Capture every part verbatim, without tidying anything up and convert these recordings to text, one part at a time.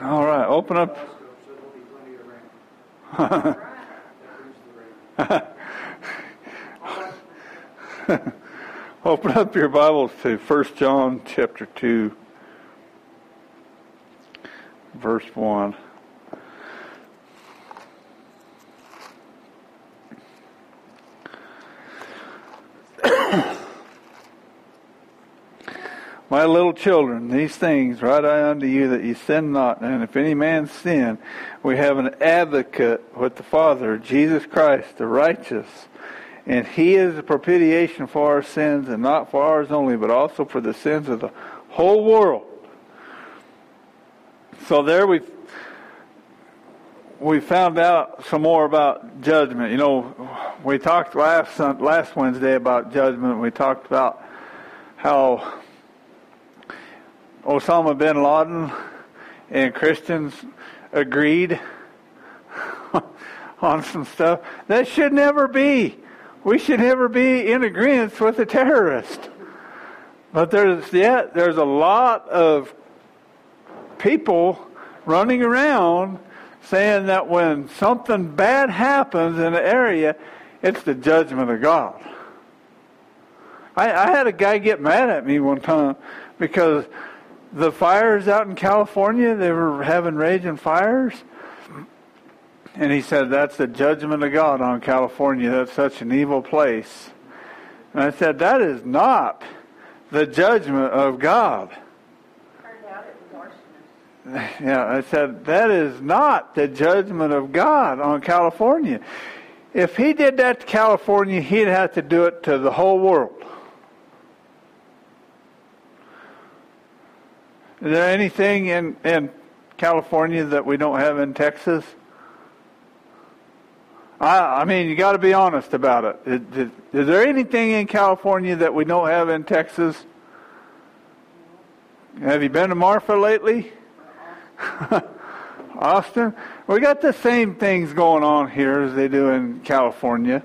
All right, open up. Open up your Bibles to First John chapter two, verse one. My little children, these things write I unto you, that ye sin not. And if any man sin, we have an advocate with the Father, Jesus Christ, the righteous. And he is a propitiation for our sins, and not for ours only, but also for the sins of the whole world. So there we we found out some more about judgment. You know, we talked last last Wednesday about judgment. We talked about how Osama bin Laden and Christians agreed on some stuff. That should never be. We should never be in agreement with a terrorist. But there's yet there's a lot of people running around saying that when something bad happens in an area, it's the judgment of God. I, I had a guy get mad at me one time because the fires out in California, they were having raging fires. And he said, that's the judgment of God on California. That's such an evil place. And I said, that is not the judgment of God. Yeah, I said, that is not the judgment of God on California. If he did that to California, he'd have to do it to the whole world. Is there anything in, in California that we don't have in Texas? I, I mean, you got to be honest about it. Is, is, is there anything in California that we don't have in Texas? Have you been to Marfa lately? Austin? We got the same things going on here as they do in California.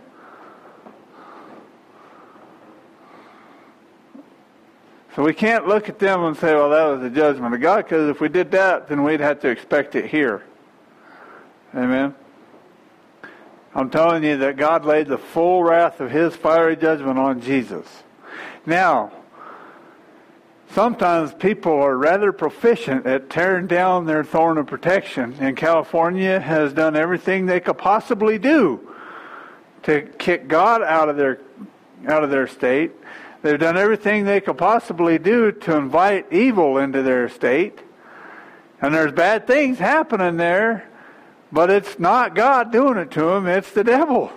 So we can't look at them and say, well, that was the judgment of God, because if we did that, then we'd have to expect it here. Amen? I'm telling you that God laid the full wrath of His fiery judgment on Jesus. Now, sometimes people are rather proficient at tearing down their thorn of protection, and California has done everything they could possibly do to kick God out of their out of their state. They've done everything they could possibly do to invite evil into their state. And there's bad things happening there, but it's not God doing it to them, it's the devil.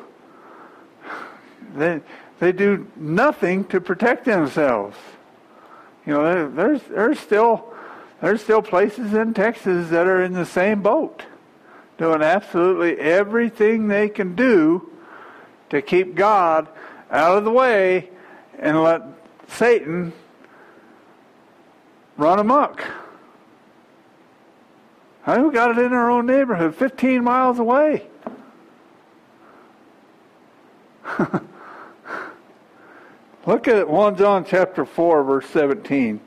They they do nothing to protect themselves. You know, there's there's still there's still places in Texas that are in the same boat, doing absolutely everything they can do to keep God out of the way and let Satan run amok. I mean, we got it in our own neighborhood, fifteen miles away. Look at First John chapter four, verse seventeen.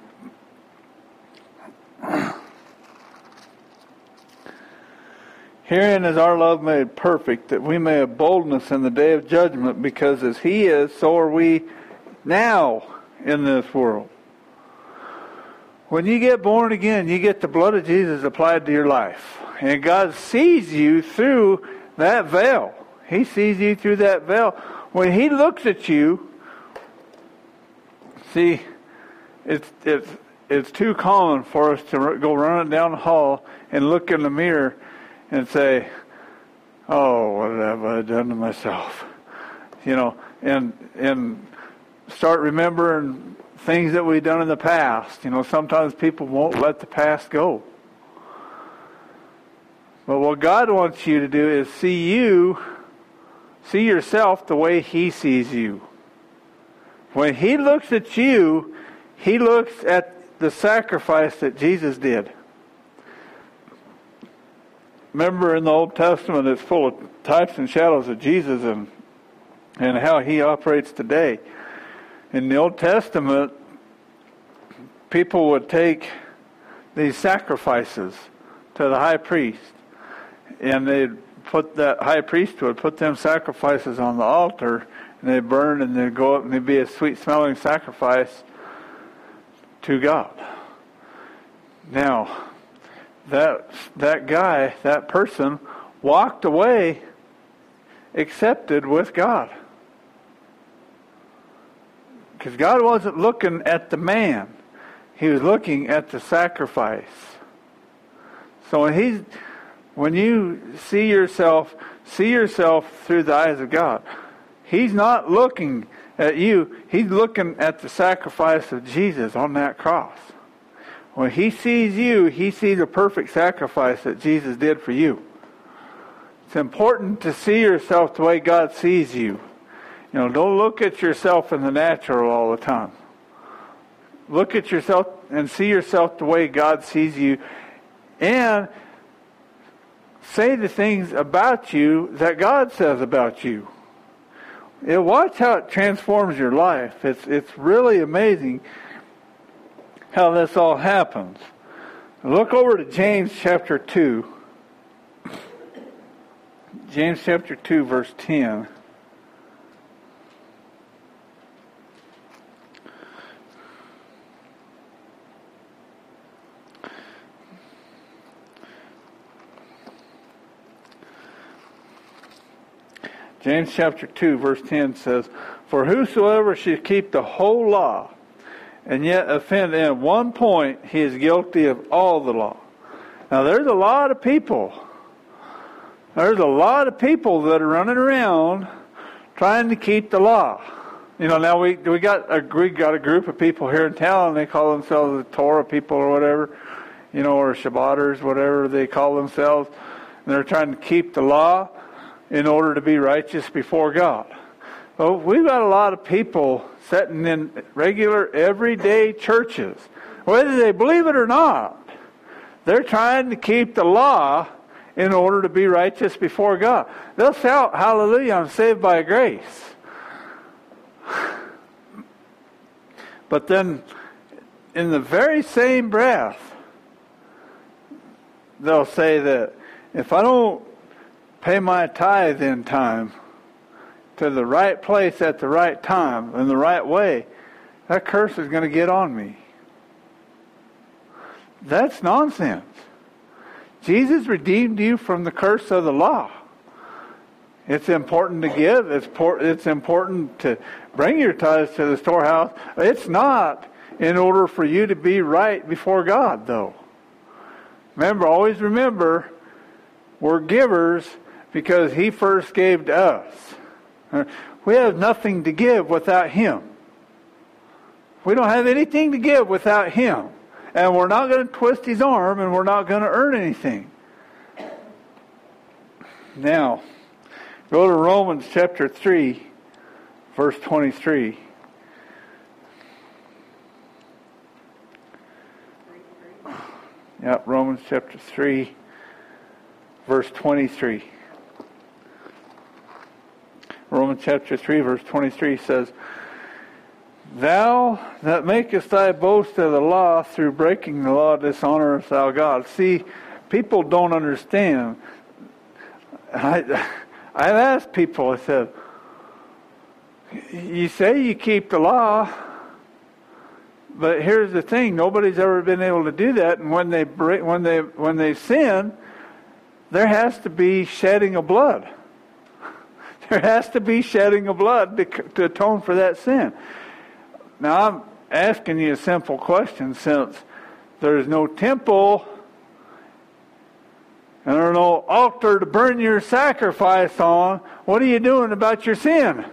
Herein is our love made perfect, that we may have boldness in the day of judgment, because as He is, so are we now in this world. When you get born again, you get the blood of Jesus applied to your life. And God sees you through that veil. He sees you through that veil. When He looks at you, see, it's it's it's too common for us to go running down the hall and look in the mirror and say, "Oh, what have I done to myself?" You know, and and start remembering things that we've done in the past. You know, sometimes people won't let the past go. But what God wants you to do is see you, see yourself the way He sees you. When He looks at you, He looks at the sacrifice that Jesus did. Remember, in the Old Testament, it's full of types and shadows of Jesus and and how He operates today. In the Old Testament, people would take these sacrifices to the high priest. And they'd put that high priest would put them sacrifices on the altar, and they'd burn, and they'd go up, and they'd be a sweet-smelling sacrifice to God. Now, that that guy, that person, walked away accepted with God. Because God wasn't looking at the man. He was looking at the sacrifice. So when he's, when you see yourself, see yourself through the eyes of God, He's not looking at you. He's looking at the sacrifice of Jesus on that cross. When He sees you, He sees a perfect sacrifice that Jesus did for you. It's important to see yourself the way God sees you. You know, don't look at yourself in the natural all the time. Look at yourself and see yourself the way God sees you, and say the things about you that God says about you. Yeah, watch how it transforms your life. It's it's really amazing how this all happens. Look over to James chapter two. James chapter two, verse ten. James chapter two, verse ten says, "For whosoever should keep the whole law, and yet offend in one point, he is guilty of all the law." Now there's a lot of people. There's a lot of people that are running around trying to keep the law. You know, now we we got a we got a group of people here in town, and they call themselves the Torah people or whatever, you know, or Shabbaters, whatever they call themselves. And they're trying to keep the law in order to be righteous before God. Well, we've got a lot of people sitting in regular, everyday churches. Whether they believe it or not, they're trying to keep the law in order to be righteous before God. They'll shout, "Hallelujah, I'm saved by grace." But then, in the very same breath, they'll say that if I don't pay my tithe in time, to the right place at the right time, in the right way, that curse is going to get on me. That's nonsense. Jesus redeemed you from the curse of the law. It's important to give. It's, por- it's important to bring your tithes to the storehouse. It's not in order for you to be right before God, though. Remember, always remember, we're givers because He first gave to us. We have nothing to give without Him. We don't have anything to give without Him. And we're not going to twist His arm, and we're not going to earn anything. Now, go to Romans chapter three, verse twenty-three. Yep, Romans chapter three, verse twenty-three. Romans chapter three, verse twenty-three says, "Thou that makest thy boast of the law, through breaking the law dishonorest thou God." See, people don't understand. I, I've asked people, I said, you say you keep the law, but here's the thing, nobody's ever been able to do that, and when they break, when they when they sin, there has to be shedding of blood. There has to be shedding of blood to, to atone for that sin. Now, I'm asking you a simple question. Since there's no temple and there's no altar to burn your sacrifice on, what are you doing about your sin?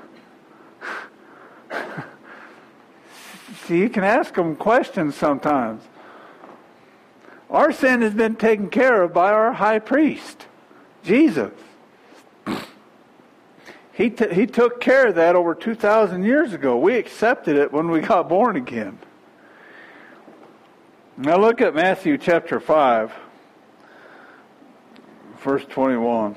See, you can ask them questions sometimes. Our sin has been taken care of by our high priest, Jesus. He t- he took care of that over two thousand years ago. We accepted it when we got born again. Now look at Matthew chapter five, verse twenty-one.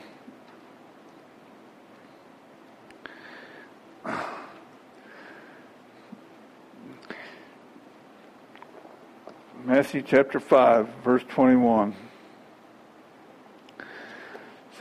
Matthew chapter five, verse twenty-one.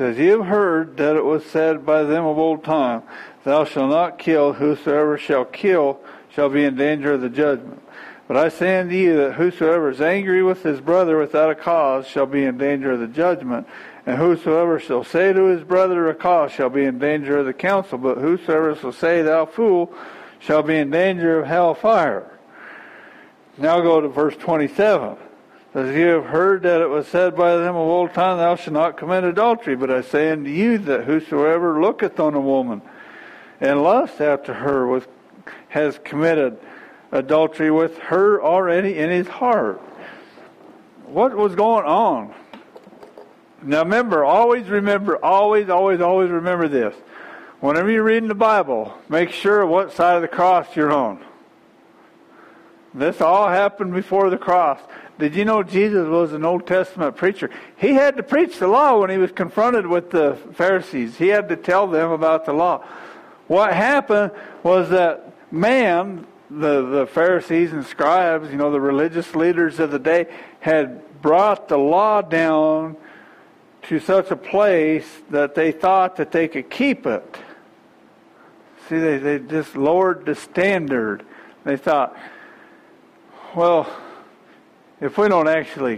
says, "You have heard that it was said by them of old time, Thou shalt not kill. Whosoever shall kill shall be in danger of the judgment. But I say unto you that whosoever is angry with his brother without a cause shall be in danger of the judgment. And whosoever shall say to his brother a cause shall be in danger of the council. But whosoever shall say, Thou fool, shall be in danger of hell fire." Now go to verse twenty-seven. "As you have heard that it was said by them of old time, Thou shalt not commit adultery. But I say unto you that whosoever looketh on a woman and lusts after her with, has committed adultery with her already in his heart." What was going on? Now remember, always remember, always, always, always remember this. Whenever you're reading the Bible, make sure what side of the cross you're on. This all happened before the cross. Did you know Jesus was an Old Testament preacher? He had to preach the law when he was confronted with the Pharisees. He had to tell them about the law. What happened was that man, the, the Pharisees and scribes, you know, the religious leaders of the day, had brought the law down to such a place that they thought that they could keep it. See, they, they just lowered the standard. They thought, well, if we don't actually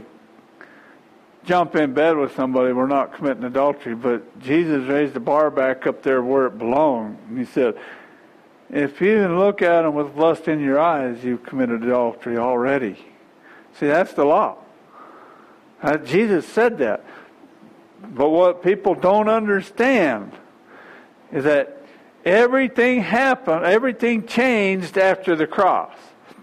jump in bed with somebody, we're not committing adultery. But Jesus raised the bar back up there where it belonged. And he said, if you even look at them with lust in your eyes, you've committed adultery already. See, that's the law. Uh, Jesus said that. But what people don't understand is that everything happened, everything changed after the cross.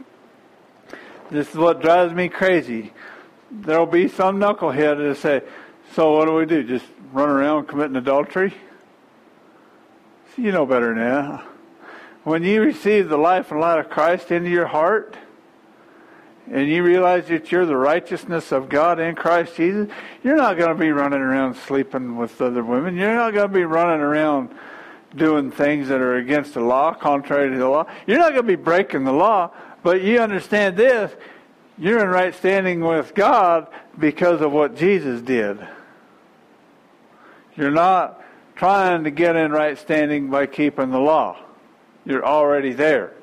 This is what drives me crazy. There'll be some knucklehead that'll say, so what do we do? Just run around committing adultery? See, you know better than that. When you receive the life and light of Christ into your heart, and you realize that you're the righteousness of God in Christ Jesus, you're not going to be running around sleeping with other women. You're not going to be running around doing things that are against the law, contrary to the law. You're not going to be breaking the law, but you understand this, you're in right standing with God because of what Jesus did. You're not trying to get in right standing by keeping the law. You're already there.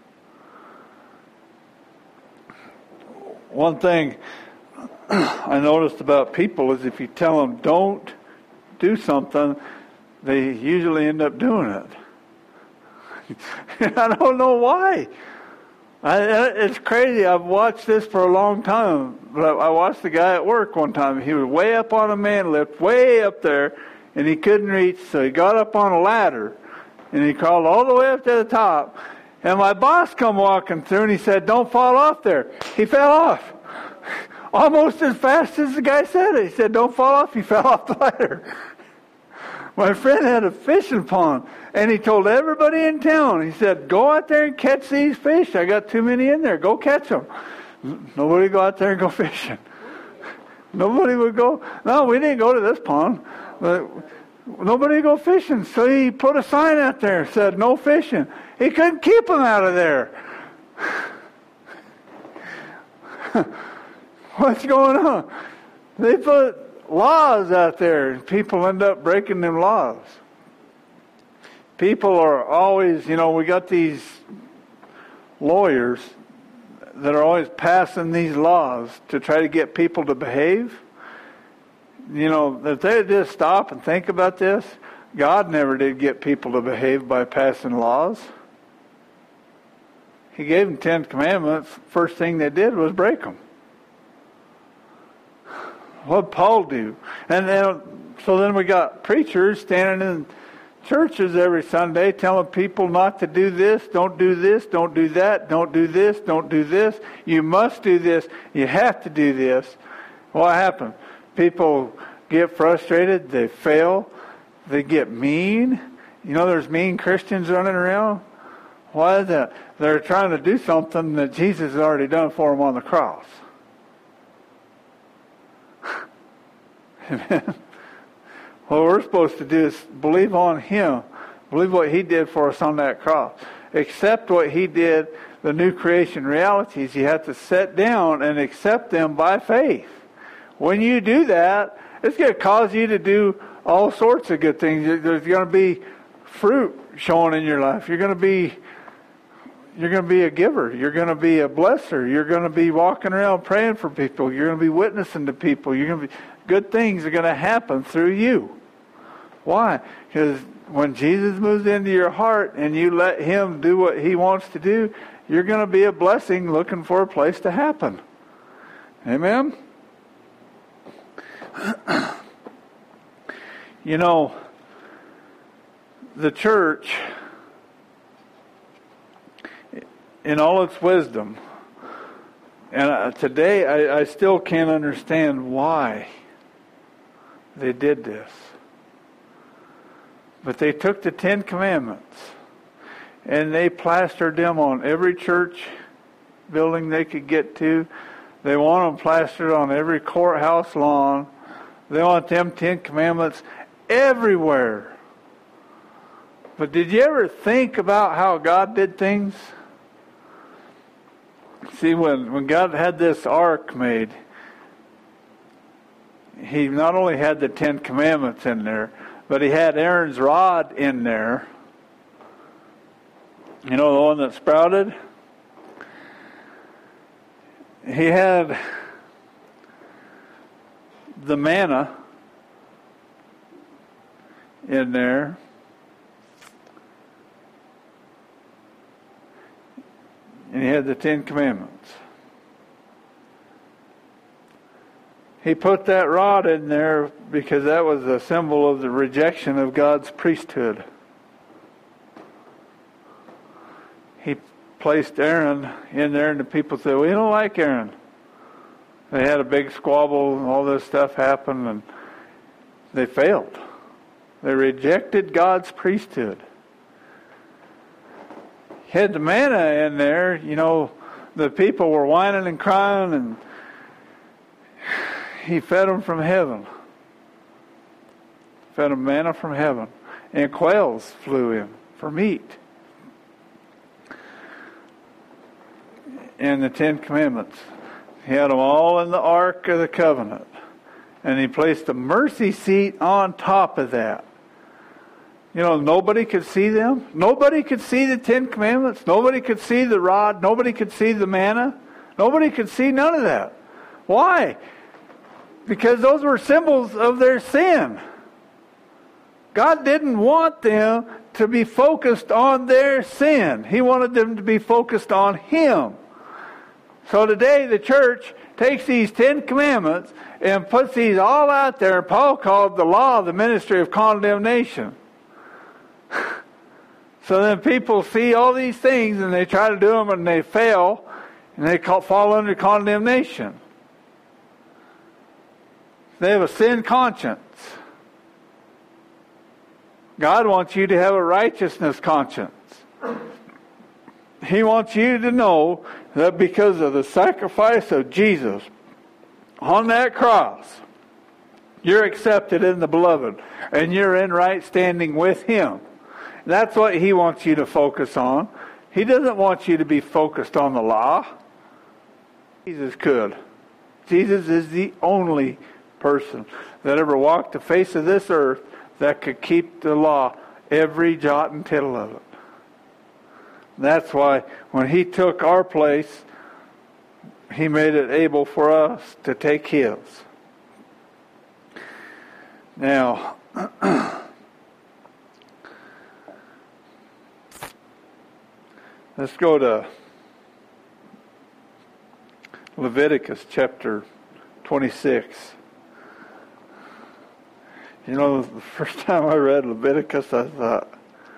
One thing I noticed about people is if you tell them don't do something, they usually end up doing it. I don't know why. I, it's crazy. I've watched this for a long time. But I watched the guy at work one time. He was way up on a man lift, way up there, and he couldn't reach, so he got up on a ladder, and he crawled all the way up to the top. And my boss come walking through, and he said, don't fall off there. He fell off. Almost as fast as the guy said it. He said, don't fall off. He fell off the ladder. My friend had a fishing pond, and he told everybody in town, he said, go out there and catch these fish. I got too many in there. Go catch them. Nobody would go out there and go fishing. Nobody would go. No, we didn't go to this pond. But nobody would go fishing. So he put a sign out there, said, no fishing. He couldn't keep them out of there. What's going on? They put laws out there, and people end up breaking them laws. People are always, you know, we got these lawyers that are always passing these laws to try to get people to behave. You know, if they just stop and think about this, God never did get people to behave by passing laws. He gave them Ten Commandments. First thing they did was break them. What did Paul do? And then, so then we got preachers standing in churches every Sunday telling people not to do this, don't do this, don't do that, don't do this, don't do this. You must do this. You have to do this. What happened? People get frustrated. They fail. They get mean. You know, there's mean Christians running around. Why is that? They're trying to do something that Jesus has already done for them on the cross. Amen. What we're supposed to do is believe on Him. Believe what He did for us on that cross. Accept what He did, the new creation realities. You have to sit down and accept them by faith. When you do that, it's going to cause you to do all sorts of good things. There's going to be fruit showing in your life. You're going to be you're going to be a giver. You're going to be a blesser. You're going to be walking around praying for people. You're going to be witnessing to people. You're going to be good things are going to happen through you. Why? Because when Jesus moves into your heart and you let Him do what He wants to do, you're going to be a blessing looking for a place to happen. Amen? You know, the church, in all its wisdom, and uh, today I, I still can't understand why they did this. But they took the Ten Commandments and they plastered them on every church building they could get to. They want them plastered on every courthouse lawn. They want them Ten Commandments everywhere. But did you ever think about how God did things? See, when, when God had this ark made, He not only had the Ten Commandments in there, but He had Aaron's rod in there. You know, the one that sprouted? He had the manna in there. And He had the Ten Commandments. He put that rod in there because that was a symbol of the rejection of God's priesthood. He placed Aaron in there, and the people said, "We don't like Aaron." They had a big squabble, and all this stuff happened, and they failed. They rejected God's priesthood. He had the manna in there. You know, the people were whining and crying, and He fed them from heaven. Fed them manna from heaven. And quails flew in for meat. And the Ten Commandments. He had them all in the Ark of the Covenant. And He placed the mercy seat on top of that. You know, nobody could see them. Nobody could see the Ten Commandments. Nobody could see the rod. Nobody could see the manna. Nobody could see none of that. Why? Because those were symbols of their sin. God didn't want them to be focused on their sin. He wanted them to be focused on Him. So today the church takes these Ten Commandments and puts these all out there. Paul called the law the ministry of condemnation. So then people see all these things and they try to do them and they fail and they fall under condemnation. They have a sin conscience. God wants you to have a righteousness conscience. He wants you to know that because of the sacrifice of Jesus on that cross, you're accepted in the beloved and you're in right standing with Him. That's what He wants you to focus on. He doesn't want you to be focused on the law. Jesus could. Jesus is the only person that ever walked the face of this earth that could keep the law, every jot and tittle of it. That's why when He took our place, He made it able for us to take His. Now, let's go to Leviticus chapter twenty-six. You know, the first time I read Leviticus, I thought,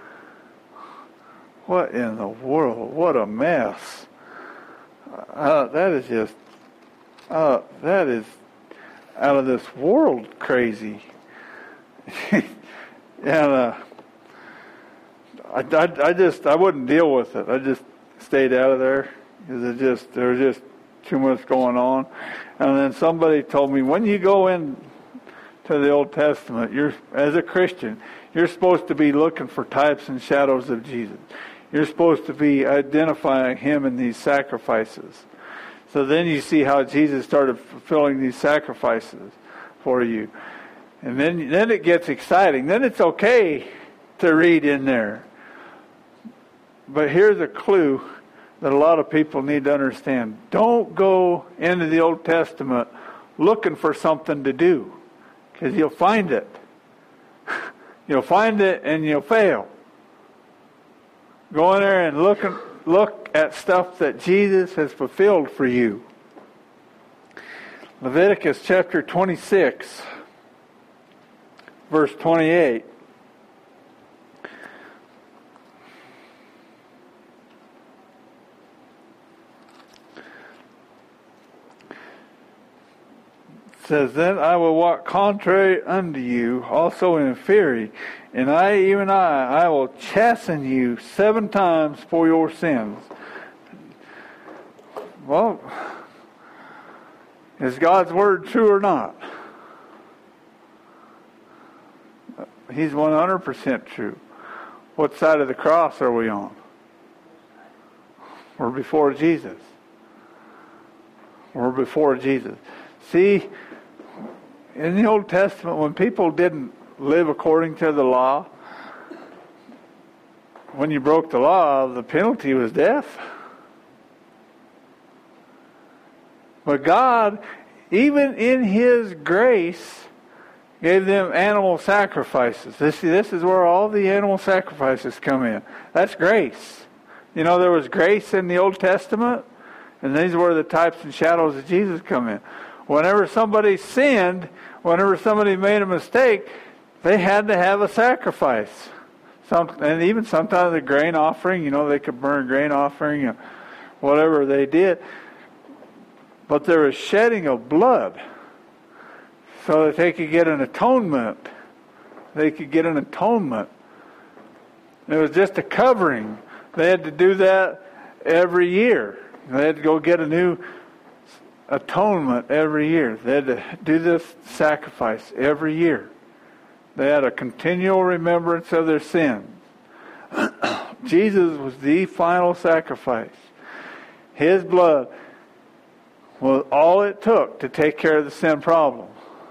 what in the world? What a mess. Uh, that is just, uh, that is out of this world crazy. and uh, I, I, I just, I wouldn't deal with it. I just stayed out of there because it just, there was just too much going on. And then somebody told me, when you go in to the Old Testament, you're, as a Christian, you're supposed to be looking for types and shadows of Jesus. You're supposed to be identifying Him in these sacrifices. So then you see how Jesus started fulfilling these sacrifices for you. And then, then it gets exciting. Then it's okay to read in there. But here's a clue that a lot of people need to understand. Don't go into the Old Testament looking for something to do, because you'll find it. You'll find it and you'll fail. Go in there and look, look at stuff that Jesus has fulfilled for you. Leviticus chapter twenty-six, verse twenty-eight. Says, then I will walk contrary unto you, also in fury, and I, even I, I will chasten you seven times for your sins. Well, is God's word true or not? He's one hundred percent true. What side of the cross are we on? We're before Jesus. We're before Jesus. See, in the Old Testament, when people didn't live according to the law, when you broke the law, the penalty was death. But God, even in His grace, gave them animal sacrifices. This, this is where all the animal sacrifices come in. That's grace. You know, there was grace in the Old Testament, and these were the types and shadows of Jesus come in. Whenever somebody sinned, whenever somebody made a mistake, they had to have a sacrifice. Some, and even sometimes a grain offering, you know, they could burn a grain offering, or whatever they did. But there was shedding of blood so that they could get an atonement. They could get an atonement. It was just a covering. They had to do that every year. They had to go get a new atonement every year. They had to do this sacrifice every year. They had a continual remembrance of their sins. Jesus was the final sacrifice. His blood was all it took to take care of the sin problem.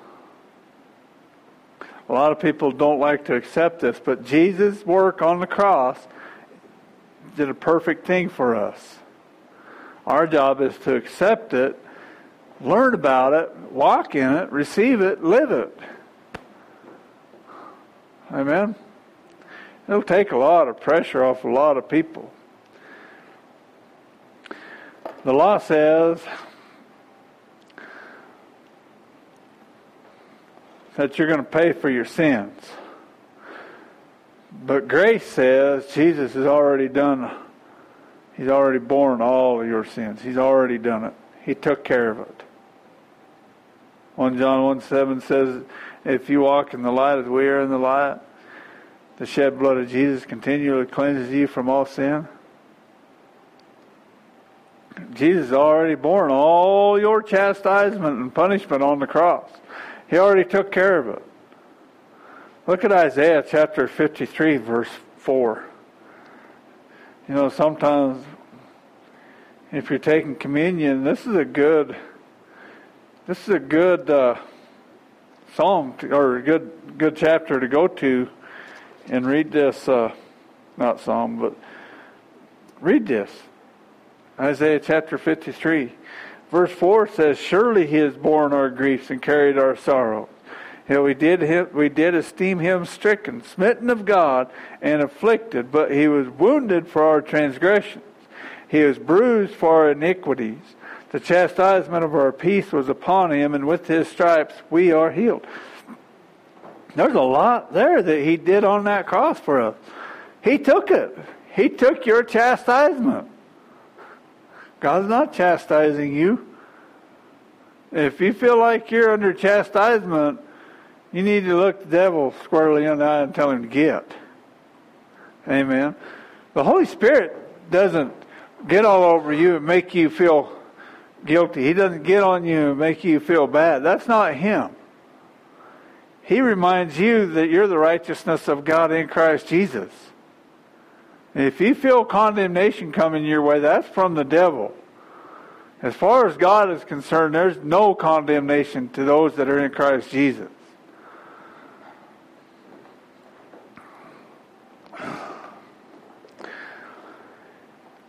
A lot of people don't like to accept this, but Jesus' work on the cross did a perfect thing for us. Our job is to accept it, learn about it, walk in it, receive it, live it. Amen? It'll take a lot of pressure off a lot of people. The law says that you're going to pay for your sins. But grace says Jesus has already done, He's already borne all of your sins. He's already done it. He took care of it. First John one seven says, if you walk in the light as we are in the light, the shed blood of Jesus continually cleanses you from all sin. Jesus already borne all your chastisement and punishment on the cross. He already took care of it. Look at Isaiah chapter fifty-three, verse four. You know, sometimes if you're taking communion, this is a good, this is a good uh, psalm to, or a good good chapter to go to and read this. Uh, not psalm, but read this. Isaiah chapter fifty-three, verse four says, "Surely He has borne our griefs and carried our sorrows. Yeah, we did him, we did esteem Him stricken, smitten of God, and afflicted, but He was wounded for our transgressions. He was bruised for our iniquities. The chastisement of our peace was upon Him, and with His stripes we are healed." There's a lot there that He did on that cross for us. He took it. He took your chastisement. God's not chastising you. If you feel like you're under chastisement, you need to look the devil squarely in the eye and tell him to get. Amen. The Holy Spirit doesn't get all over you and make you feel guilty. He doesn't get on you and make you feel bad. That's not Him. He reminds you that you're the righteousness of God in Christ Jesus. If you feel condemnation coming your way, that's from the devil. As far as God is concerned, there's no condemnation to those that are in Christ Jesus.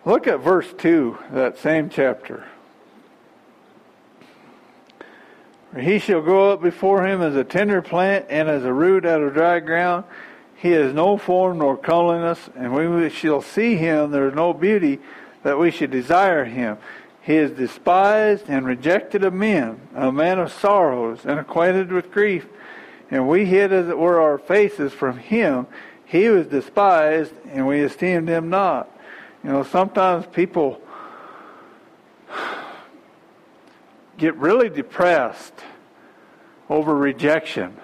Look at verse two, that same chapter. He shall grow up before him as a tender plant and as a root out of dry ground. He has no form nor comeliness, and when we shall see him, there is no beauty that we should desire him. He is despised and rejected of men, a man of sorrows and acquainted with grief. And we hid, as it were, our faces from him. He was despised, and we esteemed him not. You know, sometimes people get really depressed over rejection.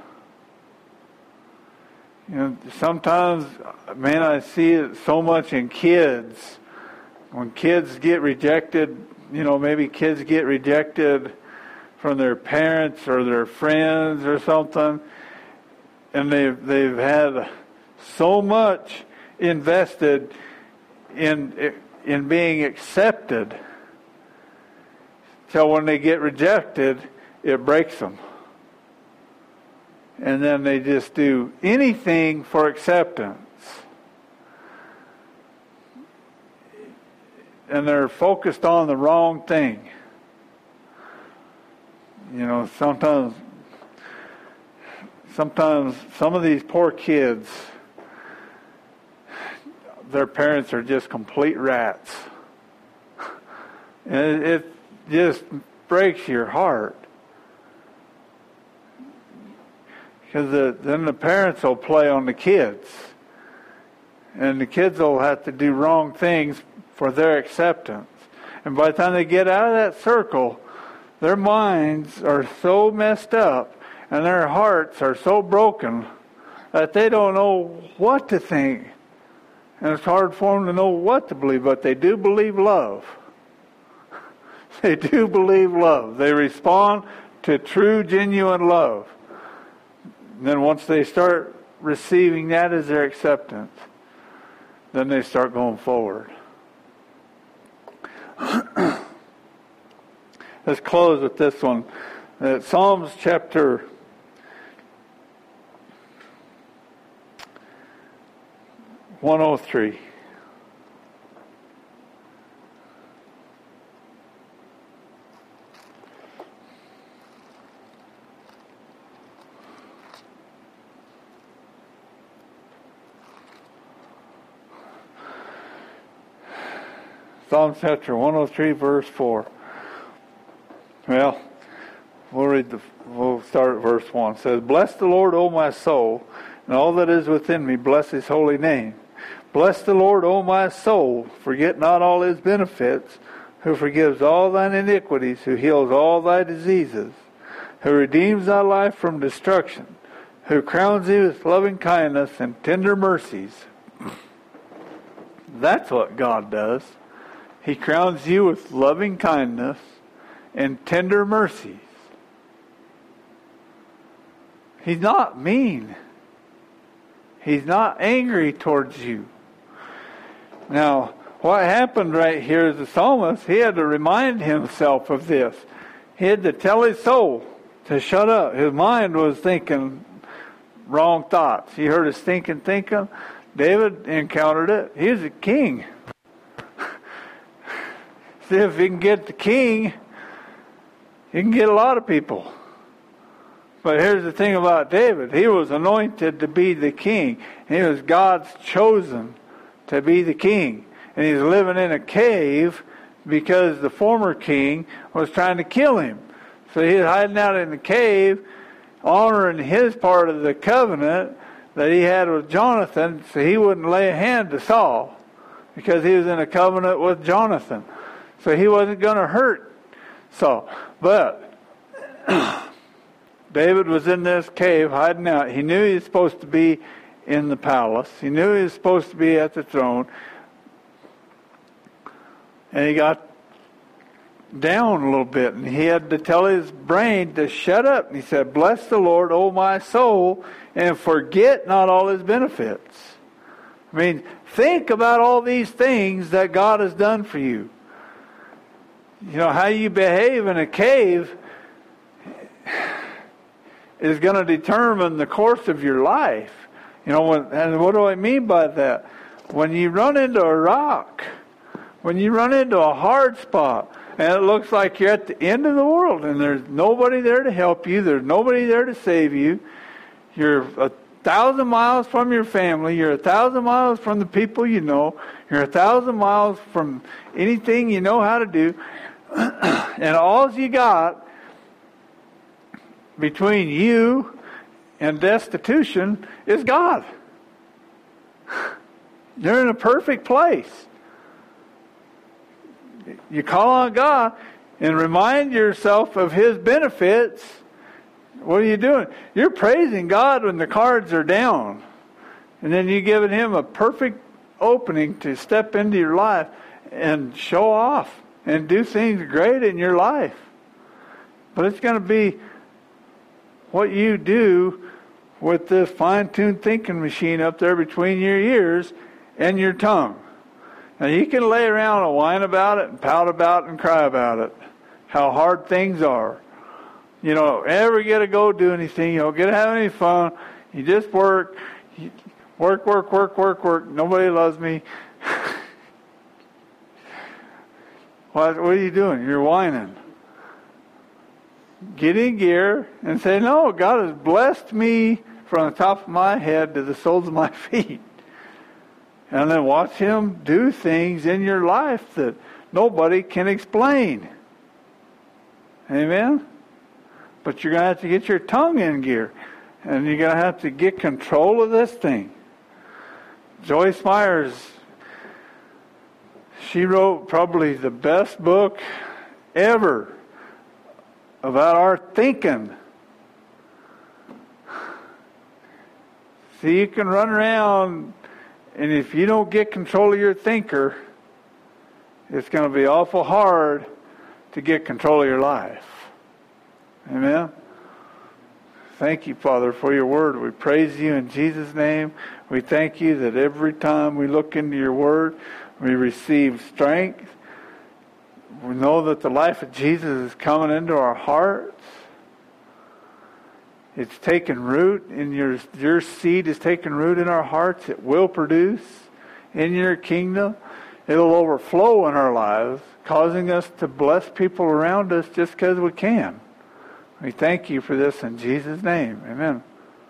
You know, sometimes, man, I see it so much in kids. When kids get rejected, you know, maybe kids get rejected from their parents or their friends or something, and they've they've had so much invested in in being accepted. So when they get rejected, it breaks them. And then they just do anything for acceptance. And they're focused on the wrong thing. You know, sometimes, sometimes some of these poor kids, their parents are just complete rats. And it just breaks your heart. Because the, then the parents will play on the kids. And the kids will have to do wrong things for their acceptance. And by the time they get out of that circle, their minds are so messed up and their hearts are so broken that they don't know what to think. And it's hard for them to know what to believe, but they do believe love. They do believe love. They respond to true, genuine love. And then once they start receiving that as their acceptance, then they start going forward. Let's close with this one. Uh, Psalms chapter one oh three. Psalm chapter one oh three, verse four. Well, we'll read the. We'll start at verse one. It says, "Bless the Lord, O my soul, and all that is within me. Bless His holy name. Bless the Lord, O my soul. Forget not all His benefits, who forgives all thine iniquities, who heals all thy diseases, who redeems thy life from destruction, who crowns thee with loving kindness and tender mercies." That's what God does. He crowns you with loving kindness and tender mercies. He's not mean. He's not angry towards you. Now, what happened right here is the psalmist, he had to remind himself of this. He had to tell his soul to shut up. His mind was thinking wrong thoughts. He heard his thinking, thinking. David encountered it. He was a king. See, if he can get the king, he can get a lot of people. But here's the thing about David. He was anointed to be the king. He was God's chosen to be the king. And he's living in a cave because the former king was trying to kill him. So he's hiding out in the cave, honoring his part of the covenant that he had with Jonathan, so he wouldn't lay a hand to Saul, because he was in a covenant with Jonathan. So he wasn't going to hurt Saul. But David was in this cave hiding out. He knew he was supposed to be in the palace. He knew he was supposed to be at the throne. And he got down a little bit. And he had to tell his brain to shut up. And he said, "Bless the Lord, O my soul, and forget not all His benefits." I mean, think about all these things that God has done for you. You know, how you behave in a cave is going to determine the course of your life. You know, when, and what do I mean by that? When you run into a rock, when you run into a hard spot and it looks like you're at the end of the world and there's nobody there to help you, there's nobody there to save you, you're a thousand miles from your family, you're a thousand miles from the people you know, you're a thousand miles from anything you know how to do, and all you got between you and destitution is God. You're in a perfect place. You call on God and remind yourself of His benefits. What are you doing? You're praising God when the cards are down. And then you're giving Him a perfect opening to step into your life and show off and do things great in your life. But it's going to be what you do with this fine-tuned thinking machine up there between your ears and your tongue. Now you can lay around and whine about it and pout about it and cry about it, how hard things are. You don't ever get to go do anything. You don't get to have any fun. You just work, you work, work, work, work, work. Nobody loves me. What, what are you doing? You're whining. Get in gear and say, no, God has blessed me from the top of my head to the soles of my feet. And then watch Him do things in your life that nobody can explain. Amen? But you're going to have to get your tongue in gear. And you're going to have to get control of this thing. Joyce Myers, she wrote probably the best book ever about our thinking. See, you can run around, and if you don't get control of your thinker, it's going to be awful hard to get control of your life. Amen? Thank you, Father, for your word. We praise you in Jesus' name. We thank you that every time we look into your word, we receive strength. We know that the life of Jesus is coming into our hearts. It's taken root in your, your seed is taken root in our hearts. It will produce in your kingdom. It'll overflow in our lives, causing us to bless people around us just because we can. We thank you for this in Jesus' name. Amen.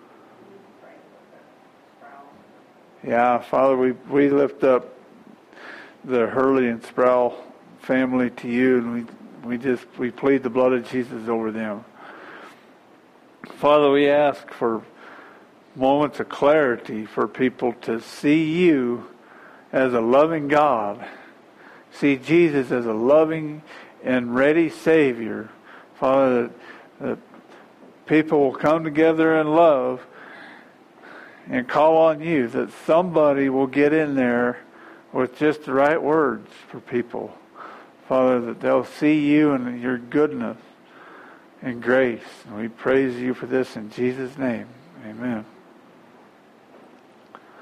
Yeah, Father, we, we lift up the Hurley and Sproul family to you, and we we just we plead the blood of Jesus over them. Father, we ask for moments of clarity for people to see you as a loving God, see Jesus as a loving and ready Savior. Father, that, that people will come together in love and call on you, that somebody will get in there with just the right words for people. Father, that they'll see you and your goodness and grace. And we praise you for this in Jesus' name. Amen.